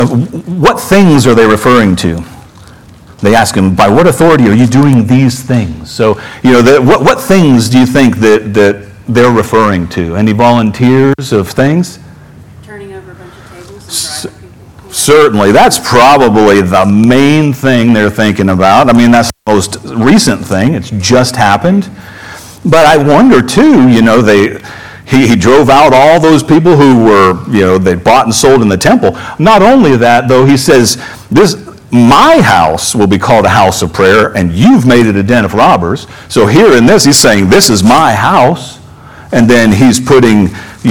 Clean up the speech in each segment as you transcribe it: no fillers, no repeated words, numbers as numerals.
what things are they referring to? They ask him, by what authority are you doing these things? So, what things do you think that they're referring to? Any volunteers of things? Turning over a bunch of tables and driving people. Certainly. That's probably the main thing they're thinking about. I mean, that's the most recent thing. It's just happened. But I wonder, too, he drove out all those people who were, they bought and sold in the temple. Not only that, though, he says, my house will be called a house of prayer, and you've made it a den of robbers. So here in this, he's saying, this is my house. And then he's putting,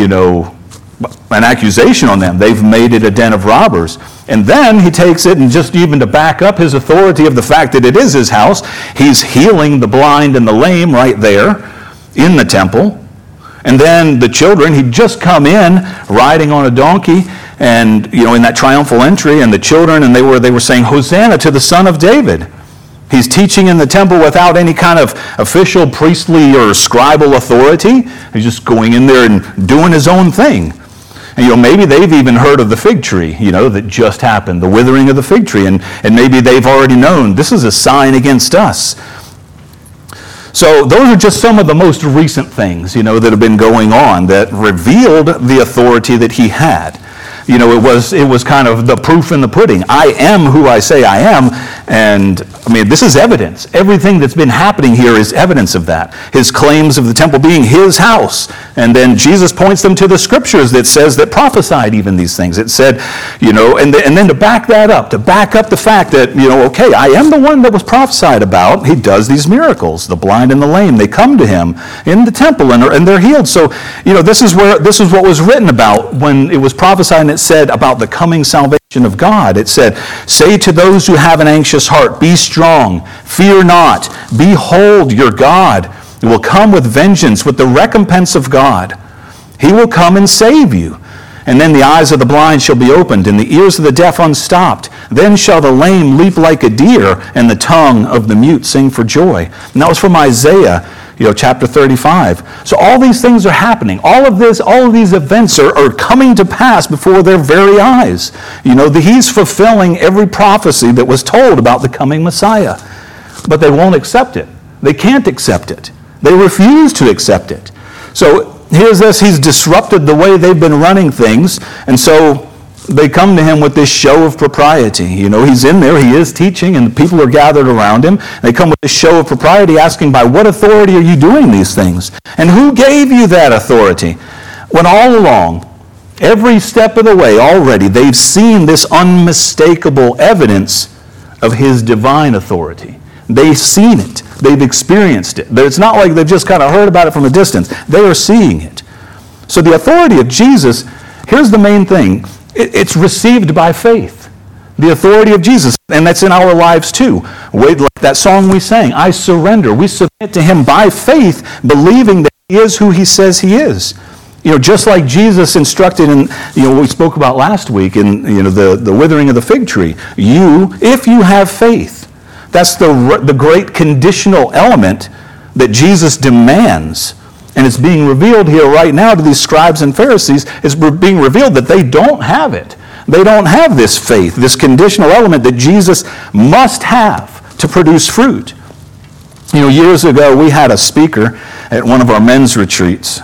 an accusation on them. They've made it a den of robbers. And then he takes it, and just even to back up his authority of the fact that it is his house, he's healing the blind and the lame right there in the temple. And then the children, he'd just come in riding on a donkey, and in that triumphal entry, and the children, and they were saying, Hosanna to the Son of David. He's teaching in the temple without any kind of official priestly or scribal authority. He's just going in there and doing his own thing. And maybe they've even heard of the fig tree, that just happened, the withering of the fig tree, and maybe they've already known this is a sign against us. So those are just some of the most recent things, that have been going on that revealed the authority that he had. It was kind of the proof in the pudding. I am who I say I am, and this is evidence. Everything that's been happening here is evidence of that. His claims of the temple being his house, and then Jesus points them to the scriptures that says that prophesied even these things. It said, and then to back that up, to back up the fact that, okay, I am the one that was prophesied about. He does these miracles. The blind and the lame, they come to him in the temple and they're healed. So, this is what was written about when it was prophesied, and it said about the coming salvation of God. It said, say to those who have an anxious heart, be strong, fear not, behold your God will come with vengeance, with the recompense of God. He will come and save you. And then the eyes of the blind shall be opened, and the ears of the deaf unstopped. Then shall the lame leap like a deer, and the tongue of the mute sing for joy. And that was from Isaiah, chapter 35. So all these things are happening. All of these events are coming to pass before their very eyes. He's fulfilling every prophecy that was told about the coming Messiah. But they won't accept it. They can't accept it. They refuse to accept it. So here's this. He's disrupted the way they've been running things, and so they come to him with this show of propriety. He's in there, he is teaching, and the people are gathered around him. They come with this show of propriety, asking, by what authority are you doing these things? And who gave you that authority? When all along, every step of the way already, they've seen this unmistakable evidence of his divine authority. They've seen it. They've experienced it. It's not like they've just kind of heard about it from a distance. They are seeing it. So the authority of Jesus, here's the main thing. It's received by faith. The authority of Jesus, and that's in our lives too. Like that song we sang, I surrender. We submit to him by faith, believing that he is who he says he is. Just like Jesus instructed in, what we spoke about last week in, the withering of the fig tree. If you have faith, that's the great conditional element that Jesus demands. And it's being revealed here right now to these scribes and Pharisees. It's being revealed that they don't have it. They don't have this faith, this conditional element that Jesus must have to produce fruit. Years ago, we had a speaker at one of our men's retreats.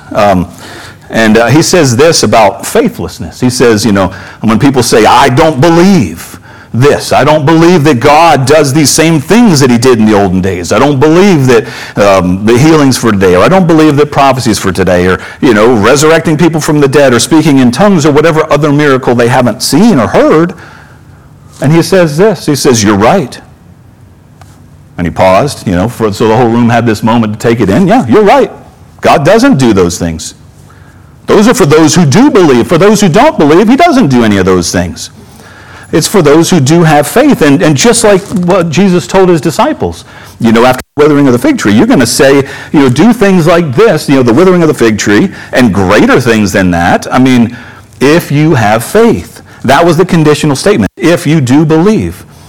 And he says this about faithlessness. He says, when people say, I don't believe this. I don't believe that God does these same things that he did in the olden days. I don't believe that the healings for today, or I don't believe that prophecies for today, or, resurrecting people from the dead, or speaking in tongues, or whatever other miracle they haven't seen or heard. And he says this. He says, you're right. And he paused, so the whole room had this moment to take it in. Yeah, you're right. God doesn't do those things. Those are for those who do believe. For those who don't believe, he doesn't do any of those things. It's for those who do have faith. And just like what Jesus told his disciples, after the withering of the fig tree, you're going to say, do things like this, the withering of the fig tree, and greater things than that. If you have faith. That was the conditional statement. If you do believe.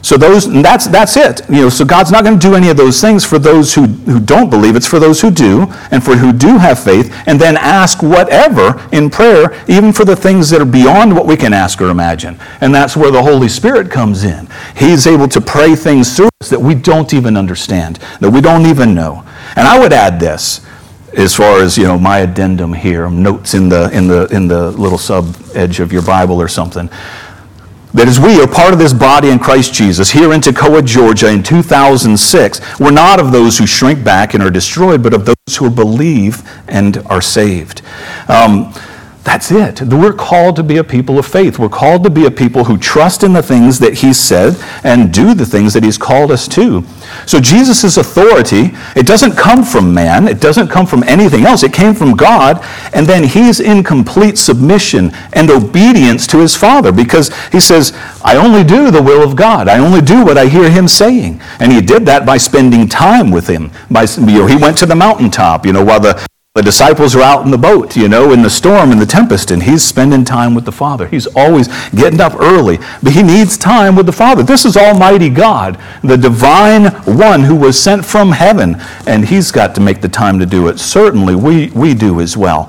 So that's it. So God's not going to do any of those things for those who don't believe. It's for those who do, and for who do have faith, and then ask whatever in prayer, even for the things that are beyond what we can ask or imagine. And that's where the Holy Spirit comes in. He's able to pray things through us that we don't even understand, that we don't even know. And I would add this, as far as my addendum here, notes in the little sub edge of your Bible or something. That as we are part of this body in Christ Jesus, here in Toccoa, Georgia in 2006, we're not of those who shrink back and are destroyed, but of those who believe and are saved. That's it. We're called to be a people of faith. We're called to be a people who trust in the things that He said and do the things that He's called us to. So Jesus' authority, it doesn't come from man. It doesn't come from anything else. It came from God, and then He's in complete submission and obedience to His Father, because He says, I only do the will of God. I only do what I hear Him saying. And He did that by spending time with Him. He went to the mountaintop, while the disciples are out in the boat, in the storm, in the tempest, and He's spending time with the Father. He's always getting up early, but He needs time with the Father. This is Almighty God, the divine one who was sent from heaven, and He's got to make the time to do it. Certainly, we do as well.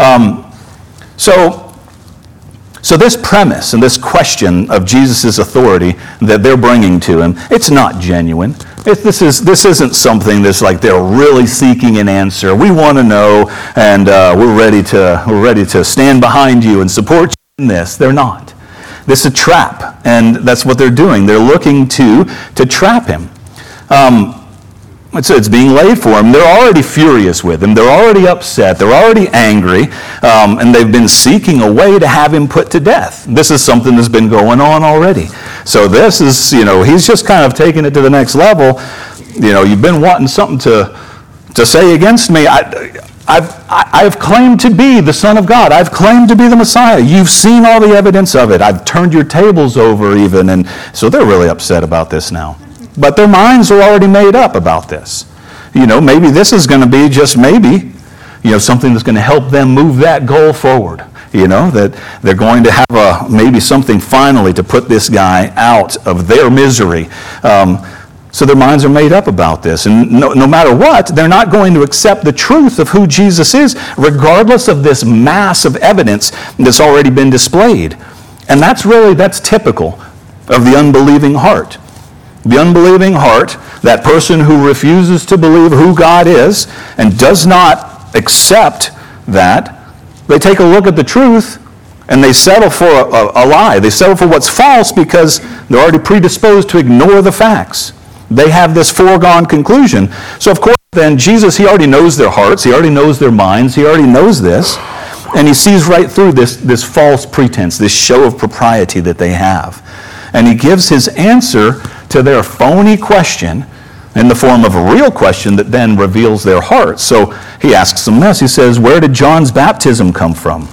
So this premise and this question of Jesus' authority that they're bringing to Him, it's not genuine. This isn't something that's like they're really seeking an answer. We want to know, and we're ready to stand behind you and support you in this. They're not. This is a trap, and that's what they're doing. They're looking to trap Him. It's being laid for Him. They're already furious with Him. They're already upset. They're already angry. And they've been seeking a way to have Him put to death. This is something that's been going on already. So this is, He's just kind of taking it to the next level. You've been wanting something to say against me. I've claimed to be the Son of God. I've claimed to be the Messiah. You've seen all the evidence of it. I've turned your tables over even. And so they're really upset about this now. But their minds are already made up about this. Maybe this is going to be just maybe, something that's going to help them move that goal forward. That they're going to have maybe something finally to put this guy out of their misery. So their minds are made up about this. And no matter what, they're not going to accept the truth of who Jesus is, regardless of this mass of evidence that's already been displayed. And that's typical of the unbelieving heart. The unbelieving heart, that person who refuses to believe who God is and does not accept that, they take a look at the truth and they settle for a lie. They settle for what's false because they're already predisposed to ignore the facts. They have this foregone conclusion. So of course then Jesus, He already knows their hearts. He already knows their minds. He already knows this. And He sees right through this false pretense, this show of propriety that they have. And He gives His answer to their phony question in the form of a real question that then reveals their hearts. So He asks them this. He says, where did John's baptism come from?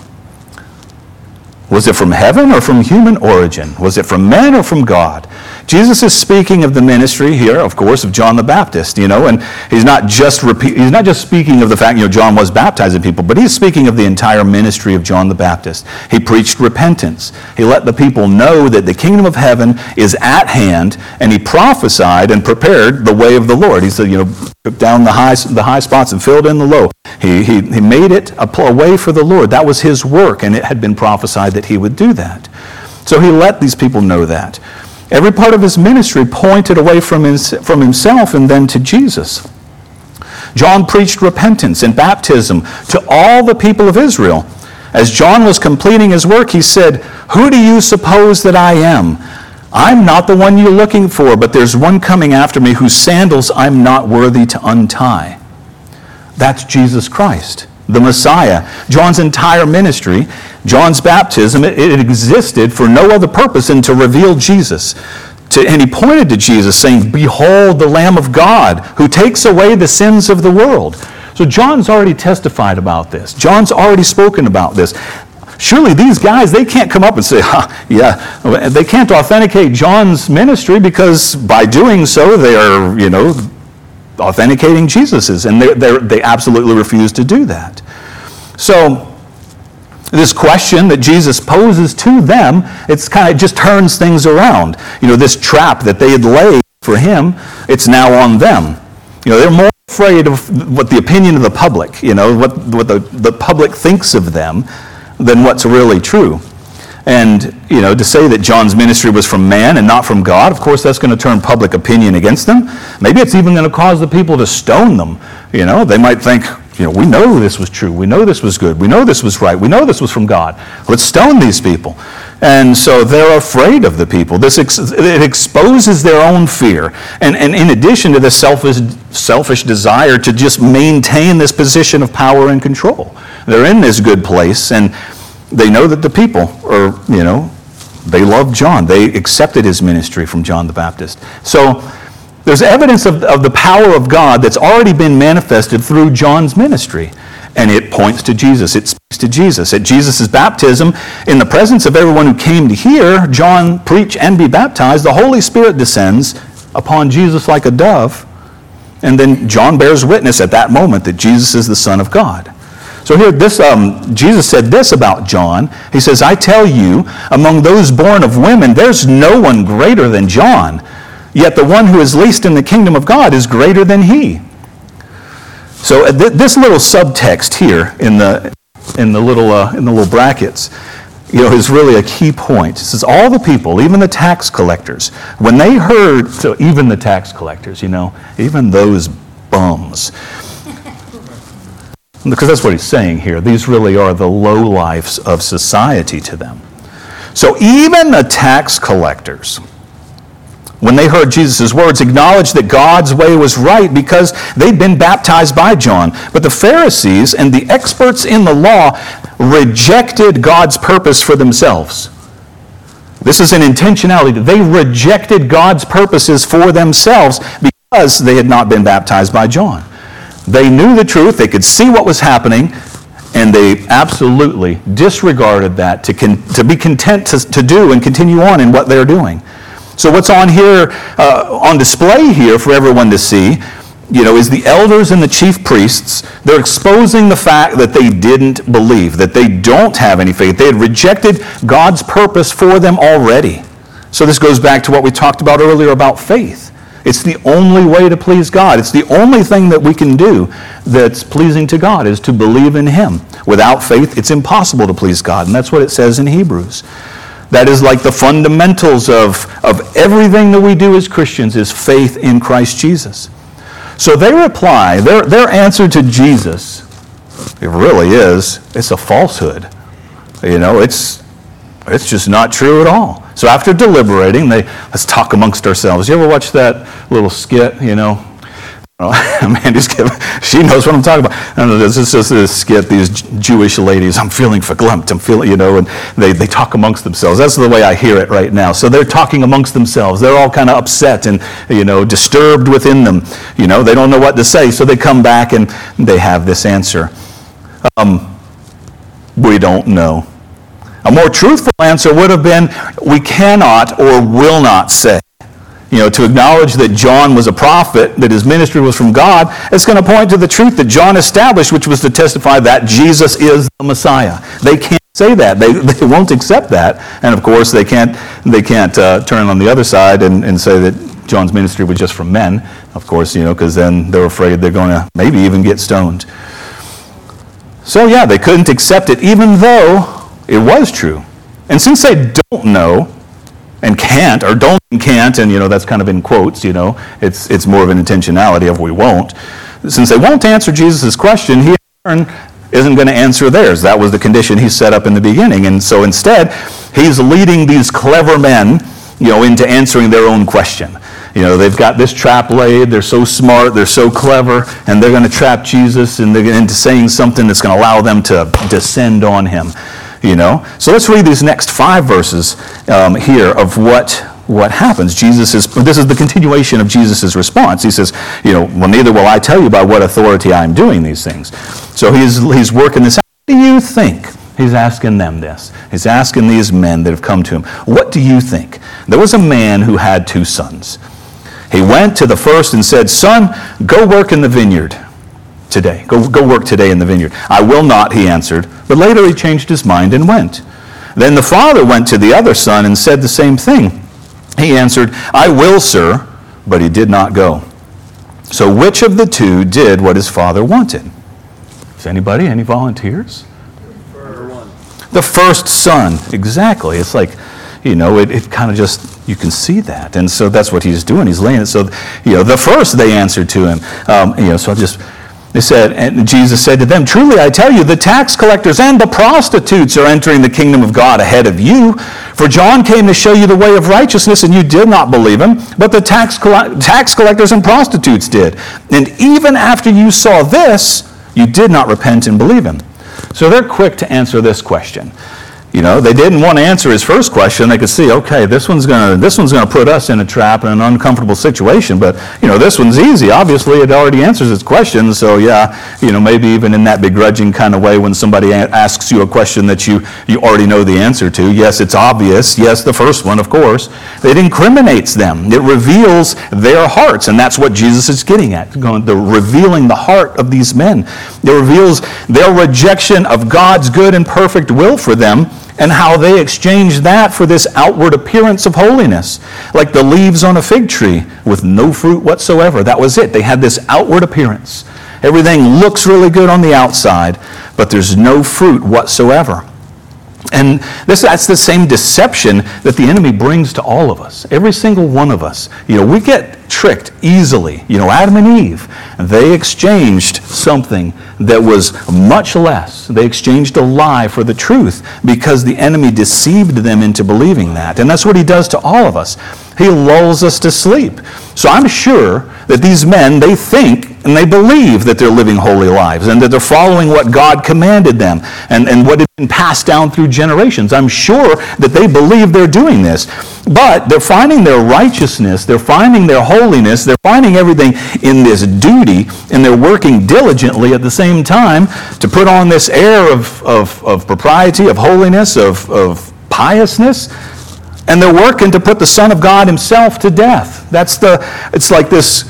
Was it from heaven or from human origin? Was it from men or from God? Jesus is speaking of the ministry here, of course, of John the Baptist, and he's not just speaking of the fact, John was baptizing people, but he's speaking of the entire ministry of John the Baptist. He preached repentance. He let the people know that the kingdom of heaven is at hand, and he prophesied and prepared the way of the Lord. He said, took down the high spots and filled in the low. He made it a way for the Lord. That was his work, and it had been prophesied that he would do that. So he let these people know that. Every part of his ministry pointed away from himself and then to Jesus. John preached repentance and baptism to all the people of Israel. As John was completing his work, he said, "Who do you suppose that I am? I'm not the one you're looking for, but there's one coming after me whose sandals I'm not worthy to untie." That's Jesus Christ, the Messiah. John's entire ministry, John's baptism, it existed for no other purpose than to reveal Jesus. And he pointed to Jesus saying, "Behold the Lamb of God who takes away the sins of the world." So John's already testified about this. John's already spoken about this. Surely these guys, they can't come up and say, they can't authenticate John's ministry because by doing so they are, authenticating Jesus's, and they absolutely refuse to do that. So This question that Jesus poses to them, it's kind of just turns things around. This trap that they had laid for him, it's now on them. They're more afraid of what the opinion of the public, what the public thinks of them than what's really true. And, to say that John's ministry was from man and not from God, of course, that's going to turn public opinion against them. Maybe it's even going to cause the people to stone them. They might think, we know this was true. We know this was good. We know this was right. We know this was from God. Let's stone these people. And so they're afraid of the people. It exposes their own fear. And in addition to the selfish desire to just maintain this position of power and control. They're in this good place, and they know that the people are, they love John. They accepted his ministry from John the Baptist. So there's evidence of the power of God that's already been manifested through John's ministry. And it points to Jesus. It speaks to Jesus. At Jesus' baptism, in the presence of everyone who came to hear John preach and be baptized, the Holy Spirit descends upon Jesus like a dove. And then John bears witness at that moment that Jesus is the Son of God. So here, Jesus said this about John. He says, I tell you, among those born of women, there's no one greater than John. Yet the one who is least in the kingdom of God is greater than he. So this little subtext here in the little brackets, is really a key point. It says all the people, even the tax collectors, when they heard, so even the tax collectors, even those bums. Because that's what he's saying here. These really are the lowlifes of society to them. So even the tax collectors, when they heard Jesus' words, acknowledged that God's way was right because they'd been baptized by John. But the Pharisees and the experts in the law rejected God's purpose for themselves. This is an intentionality. They rejected God's purposes for themselves because they had not been baptized by John. They knew the truth, they could see what was happening, and they absolutely disregarded that to be content to do and continue on in what they're doing. So what's on here, on display here for everyone to see, is the elders and the chief priests. They're exposing the fact that they didn't believe, that they don't have any faith. They had rejected God's purpose for them already. So this goes back to what we talked about earlier about faith. It's the only way to please God. It's the only thing that we can do that's pleasing to God is to believe in him. Without faith, it's impossible to please God. And that's what it says in Hebrews. That is like the fundamentals of everything that we do as Christians is faith in Christ Jesus. So they reply, their answer to Jesus, it really is, it's a falsehood. It's just not true at all. So after deliberating, let's talk amongst ourselves. You ever watch that little skit, Mandy's she knows what I'm talking about. I know, this is just this skit, these Jewish ladies, I'm feeling verklempt, and they talk amongst themselves. That's the way I hear it right now. So they're talking amongst themselves. They're all kind of upset and, disturbed within them. They don't know what to say. So they come back and they have this answer. We don't know. A more truthful answer would have been, we cannot or will not say. To acknowledge that John was a prophet, that his ministry was from God, it's going to point to the truth that John established, which was to testify that Jesus is the Messiah. They can't say that. They won't accept that. And of course, they can't turn on the other side and say that John's ministry was just from men, of course, because then they're afraid they're going to maybe even get stoned. So yeah, they couldn't accept it, even though it was true. And since they don't know and can't, or don't and can't, and that's kind of in quotes, it's more of an intentionality of we won't. Since they won't answer Jesus' question, he in turn isn't going to answer theirs. That was the condition he set up in the beginning. And so instead, he's leading these clever men, into answering their own question. They've got this trap laid, they're so smart, they're so clever, and they're going to trap Jesus into saying something that's going to allow them to descend on him. So let's read these next 5 verses here of what happens. This is the continuation of Jesus' response. He says, well, neither will I tell you by what authority I am doing these things. So he's working this out. What do you think? He's asking them this. He's asking these men that have come to him, what do you think? There was a man who had 2 sons. He went to the first and said, son, go work in the vineyard today. Go work today in the vineyard. I will not, he answered. But later he changed his mind and went. Then the father went to the other son and said the same thing. He answered, I will, sir, but he did not go. So which of the two did what his father wanted? Is anybody? Any volunteers? The first son. Exactly. It's like, it kind of just, you can see that. And so that's what he's doing. He's laying it. So, the first they answered to him. They said, and Jesus said to them, truly I tell you, the tax collectors and the prostitutes are entering the kingdom of God ahead of you. For John came to show you the way of righteousness, and you did not believe him, but the tax collectors and prostitutes did. And even after you saw this, you did not repent and believe him. So they're quick to answer this question. They didn't want to answer his first question. They could see, okay, this one's going to put us in a trap and an uncomfortable situation. But, this one's easy. Obviously, it already answers its question. So, maybe even in that begrudging kind of way when somebody asks you a question that you already know the answer to. Yes, it's obvious. Yes, the first one, of course. It incriminates them. It reveals their hearts. And that's what Jesus is getting at, revealing the heart of these men. It reveals their rejection of God's good and perfect will for them, and how they exchanged that for this outward appearance of holiness, like the leaves on a fig tree with no fruit whatsoever. That was it. They had this outward appearance. Everything looks really good on the outside, but there's no fruit whatsoever. And that's the same deception that the enemy brings to all of us. Every single one of us. We get tricked easily. Adam and Eve, they exchanged something that was much less. They exchanged a lie for the truth because the enemy deceived them into believing that. And that's what he does to all of us. He lulls us to sleep. So I'm sure that these men, they think and they believe that they're living holy lives and that they're following what God commanded them and what had been passed down through generations. I'm sure that they believe they're doing this. But they're finding their righteousness, they're finding their holiness, they're finding everything in this duty, and they're working diligently at the same time to put on this air of propriety, of holiness, of piousness. And they're working to put the Son of God himself to death. It's like this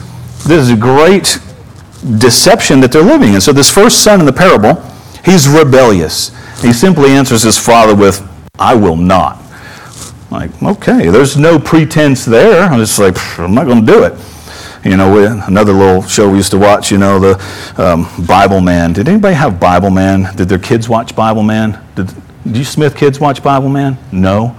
great deception that they're living in. So this first son in the parable, he's rebellious. He simply answers his father with, I will not. Like, okay, there's no pretense there. I'm just like, I'm not going to do it. Another little show we used to watch, the Bible Man. Did anybody have Bible Man? Did their kids watch Bible Man? Did you Smith kids watch Bible Man? No.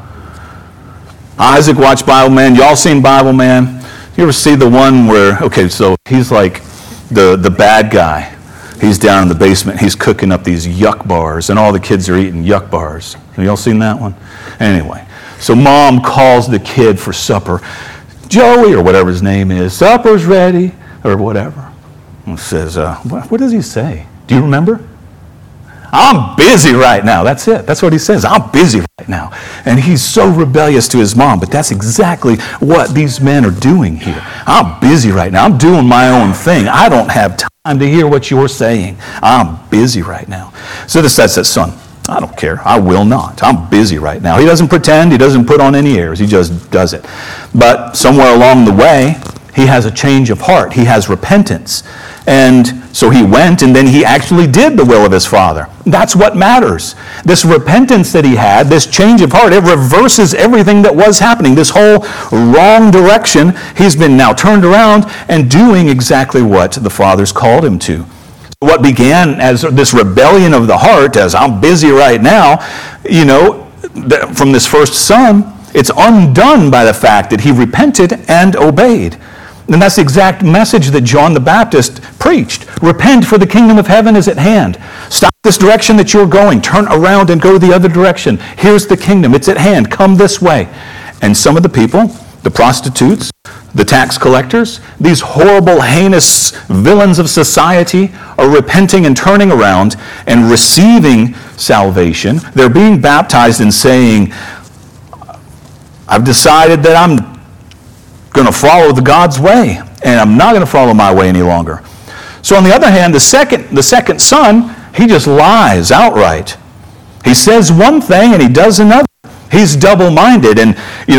Isaac watched Bible Man. Y'all seen Bible Man? You ever see the one where, okay, so he's like the bad guy. He's down in the basement. He's cooking up these yuck bars, and all the kids are eating yuck bars. Have y'all seen that one? Anyway, so mom calls the kid for supper. Joey, or whatever his name is, supper's ready, or whatever. And says, what does he say? Do you remember? I'm busy right now. That's it. That's what he says. I'm busy right now. And he's so rebellious to his mom, but that's exactly what these men are doing here. I'm busy right now. I'm doing my own thing. I don't have time to hear what you're saying. I'm busy right now. So this says that son, I don't care. I will not. I'm busy right now. He doesn't pretend. He doesn't put on any airs. He just does it. But somewhere along the way, he has a change of heart. He has repentance. And so he went, and then he actually did the will of his father. That's what matters. This repentance that he had, this change of heart, it reverses everything that was happening. This whole wrong direction, he's been now turned around and doing exactly what the father's called him to. What began as this rebellion of the heart, as I'm busy right now, from this first son, it's undone by the fact that he repented and obeyed. And that's the exact message that John the Baptist preached. Repent, for the kingdom of heaven is at hand. Stop this direction that you're going. Turn around and go the other direction. Here's the kingdom. It's at hand. Come this way. And some of the people, the prostitutes, the tax collectors, these horrible, heinous villains of society are repenting and turning around and receiving salvation. They're being baptized and saying, I've decided that I'm going to follow the God's way, and I'm not going to follow my way any longer. So on the other hand, the second son, he just lies outright. He says one thing and he does another. He's double-minded, and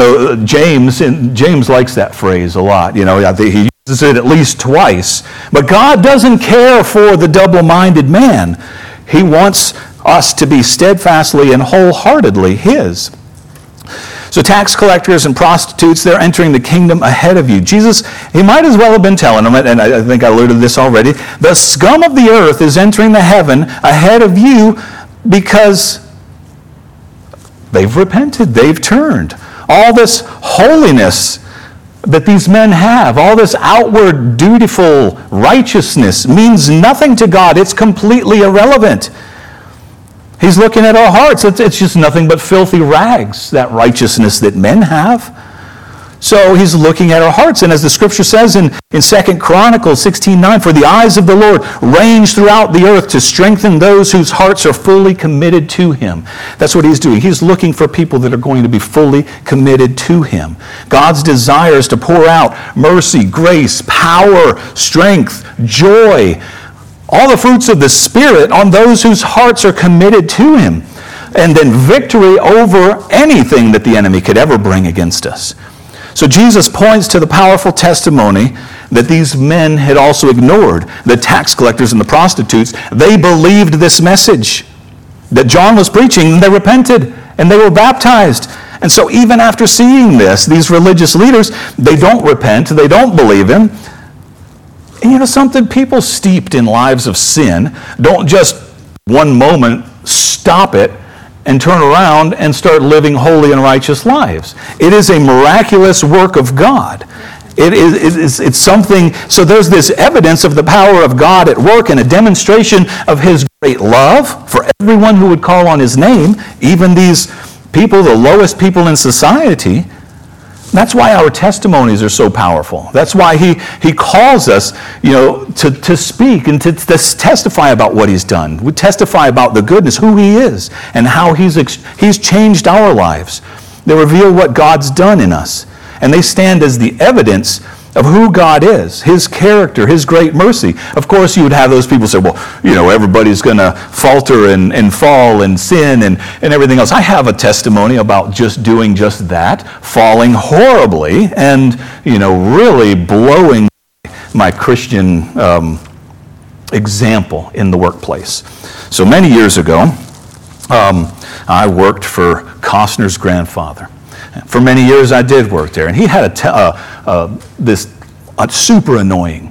James likes that phrase a lot. I think he uses it at least twice. But God doesn't care for the double-minded man. He wants us to be steadfastly and wholeheartedly his. So tax collectors and prostitutes, they're entering the kingdom ahead of you. Jesus, he might as well have been telling them, and I think I alluded to this already, the scum of the earth is entering the heaven ahead of you because they've repented, they've turned. All this holiness that these men have, all this outward dutiful righteousness means nothing to God. It's completely irrelevant. He's looking at our hearts. It's just nothing but filthy rags, that righteousness that men have. So he's looking at our hearts. And as the scripture says in 2 Chronicles 16:9, for the eyes of the Lord range throughout the earth to strengthen those whose hearts are fully committed to him. That's what he's doing. He's looking for people that are going to be fully committed to him. God's desire is to pour out mercy, grace, power, strength, joy, all the fruits of the Spirit on those whose hearts are committed to him. And then victory over anything that the enemy could ever bring against us. So Jesus points to the powerful testimony that these men had also ignored. The tax collectors and the prostitutes, they believed this message that John was preaching, and they repented, and they were baptized. And so even after seeing this, these religious leaders, they don't repent, they don't believe him. And you know something? People steeped in lives of sin don't just one moment stop it and turn around and start living holy and righteous lives. It is a miraculous work of God. It's something, so there's this evidence of the power of God at work and a demonstration of his great love for everyone who would call on his name, even these people, the lowest people in society. That's why our testimonies are so powerful. That's why he calls us, to speak and to testify about what he's done. We testify about the goodness, who he is, and how he's changed our lives. They reveal what God's done in us. And they stand as the evidence of who God is, his character, his great mercy. Of course, you would have those people say, well, everybody's going to falter and fall and sin and everything else. I have a testimony about just doing just that, falling horribly and, really blowing my Christian example in the workplace. So many years ago, I worked for Costner's grandfather. For many years, I did work there, and he had this super annoying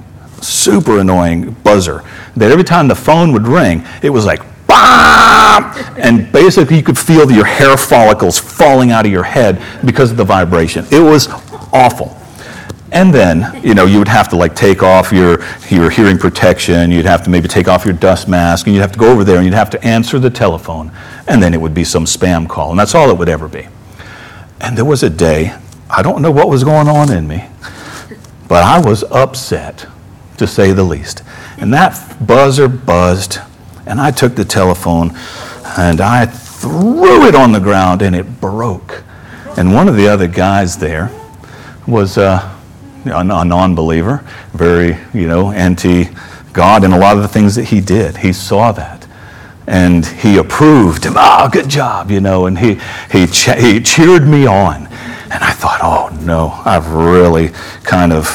buzzer that every time the phone would ring, it was like, BAM! And basically you could feel your hair follicles falling out of your head because of the vibration. It was awful. And then, you would have to take off your hearing protection, you'd have to maybe take off your dust mask, and you'd have to go over there and you'd have to answer the telephone, and then it would be some spam call, and that's all it would ever be. And there was a day, I don't know what was going on in me, but I was upset, to say the least. And that buzzer buzzed, and I took the telephone, and I threw it on the ground, and it broke. And one of the other guys there was a non-believer, very, anti-God, and a lot of the things that he did. He saw that. And he approved him. Oh, good job, and he cheered me on. And I thought, oh no, I've really kind of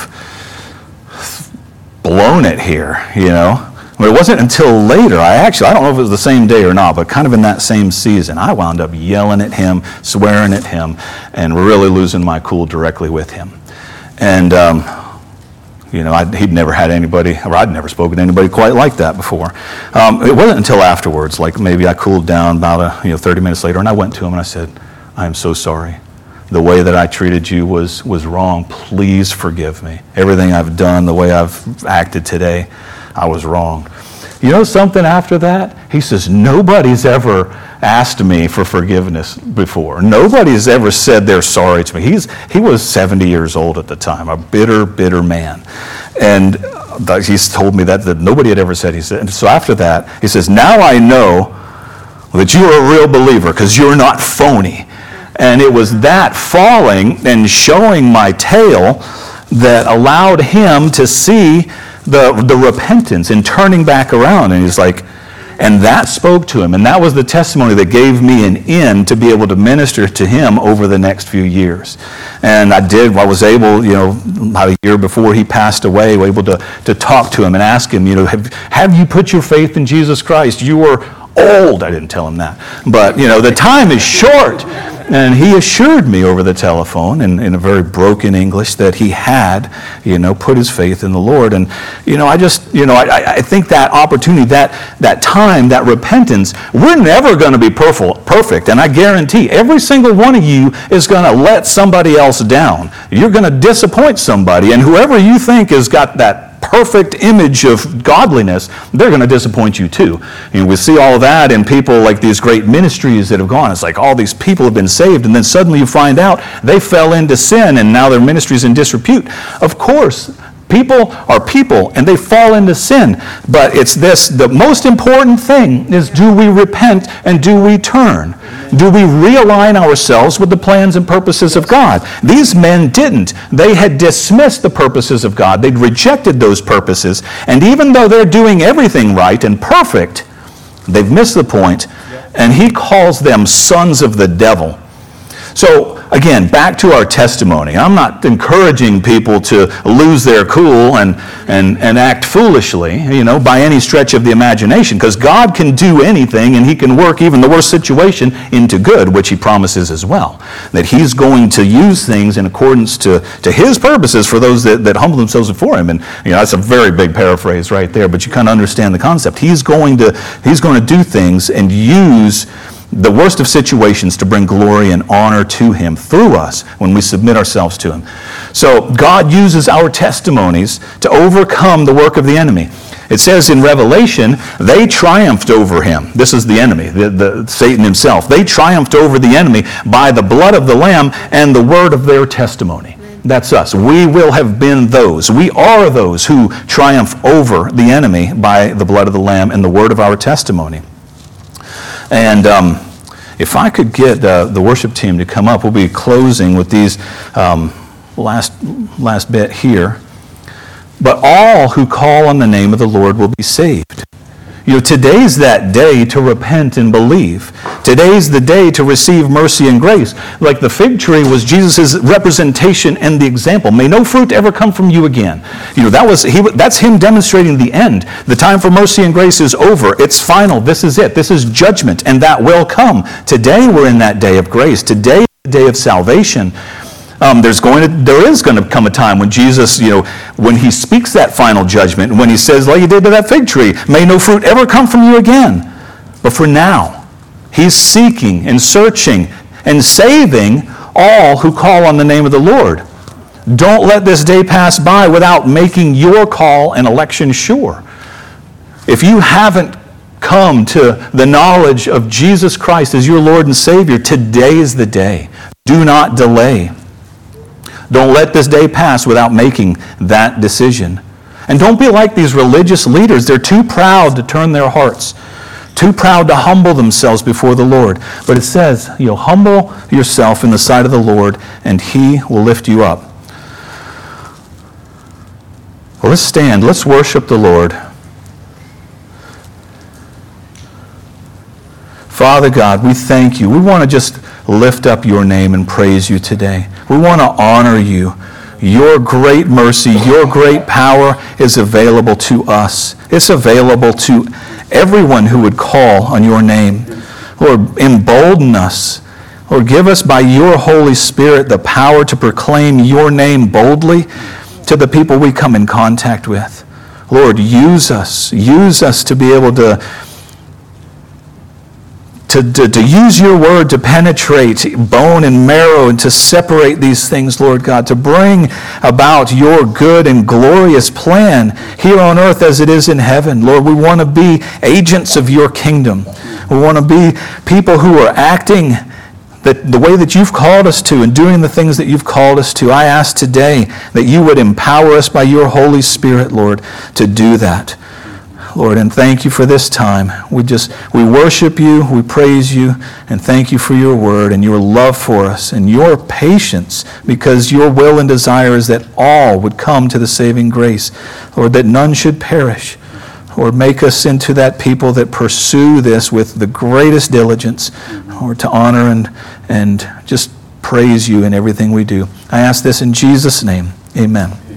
blown it here, But it wasn't until later, I don't know if it was the same day or not, but kind of in that same season, I wound up yelling at him, swearing at him, and really losing my cool directly with him. And he'd never had anybody, or I'd never spoken to anybody quite like that before. It wasn't until afterwards, maybe I cooled down about 30 minutes later, and I went to him and I said, I am so sorry. The way that I treated you was wrong. Please forgive me. Everything I've done, the way I've acted today, I was wrong. You know something after that? He says, nobody's ever asked me for forgiveness before. Nobody's ever said they're sorry to me. He was 70 years old at the time, a bitter, bitter man. And he's told me that nobody had ever said. He said, and so after that, he says, now I know that you're a real believer because you're not phony. And it was that falling and showing my tail that allowed him to see the repentance and turning back around. And he's like, and that spoke to him. And that was the testimony that gave me an in to be able to minister to him over the next few years. And I was able, about a year before he passed away, able to talk to him and ask him, have you put your faith in Jesus Christ? You were old. I didn't tell him that. But, the time is short. And he assured me over the telephone in a very broken English that he had, put his faith in the Lord. And, I think that opportunity, that time, that repentance, we're never going to be perfect. And I guarantee every single one of you is going to let somebody else down. You're going to disappoint somebody. And whoever you think has got that perfect image of godliness, they're going to disappoint you too. We see all of that in people like these great ministries that have gone. It's like all these people have been saved, and then suddenly you find out they fell into sin, and now their ministry's in disrepute. Of course, people are people, and they fall into sin. But it's this, the most important thing is, do we repent and do we turn? Do we realign ourselves with the plans and purposes of God? These men didn't. They had dismissed the purposes of God. They'd rejected those purposes. And even though they're doing everything right and perfect, they've missed the point. And he calls them sons of the devil. So, again, back to our testimony. I'm not encouraging people to lose their cool and act foolishly, by any stretch of the imagination, because God can do anything, and he can work even the worst situation into good, which he promises as well. That he's going to use things in accordance to his purposes for those that humble themselves before him. And that's a very big paraphrase right there, but you kind of understand the concept. He's going to do things and use the worst of situations to bring glory and honor to him through us when we submit ourselves to him. So God uses our testimonies to overcome the work of the enemy. It says in Revelation, they triumphed over him. This is the enemy, the Satan himself. They triumphed over the enemy by the blood of the Lamb and the word of their testimony. That's us. We will have been those. We are those who triumph over the enemy by the blood of the Lamb and the word of our testimony. And if I could get the worship team to come up, we'll be closing with these last bit here. But all who call on the name of the Lord will be saved. Today's that day to repent and believe. Today's the day to receive mercy and grace. Like the fig tree was Jesus' representation and the example. May no fruit ever come from you again. That's him demonstrating the end. The time for mercy and grace is over. It's final. This is it. This is judgment, and that will come. Today we're in that day of grace. Today is the day of salvation. There is going to come a time when Jesus, when he speaks that final judgment, when he says, like he did to that fig tree, may no fruit ever come from you again. But for now, he's seeking and searching and saving all who call on the name of the Lord. Don't let this day pass by without making your call and election sure. If you haven't come to the knowledge of Jesus Christ as your Lord and Savior, today is the day. Do not delay. Don't let this day pass without making that decision. And don't be like these religious leaders. They're too proud to turn their hearts, too proud to humble themselves before the Lord. But it says, humble yourself in the sight of the Lord, and he will lift you up. Well, let's stand. Let's worship the Lord. Father God, we thank you. We want to just lift up your name and praise you today. We want to honor you. Your great mercy, your great power is available to us. It's available to everyone who would call on your name. Lord, embolden us. Lord, give us by your Holy Spirit the power to proclaim your name boldly to the people we come in contact with. Lord, use us. Use us to be able to use your word to penetrate bone and marrow and to separate these things, Lord God, to bring about your good and glorious plan here on earth as it is in heaven. Lord, we want to be agents of your kingdom. We want to be people who are acting the way that you've called us to and doing the things that you've called us to. I ask today that you would empower us by your Holy Spirit, Lord, to do that. Lord, and thank you for this time. We worship you, we praise you, and thank you for your word and your love for us and your patience, because your will and desire is that all would come to the saving grace. Lord, that none should perish. Lord, make us into that people that pursue this with the greatest diligence, Lord, to honor and just praise you in everything we do. I ask this in Jesus' name. Amen.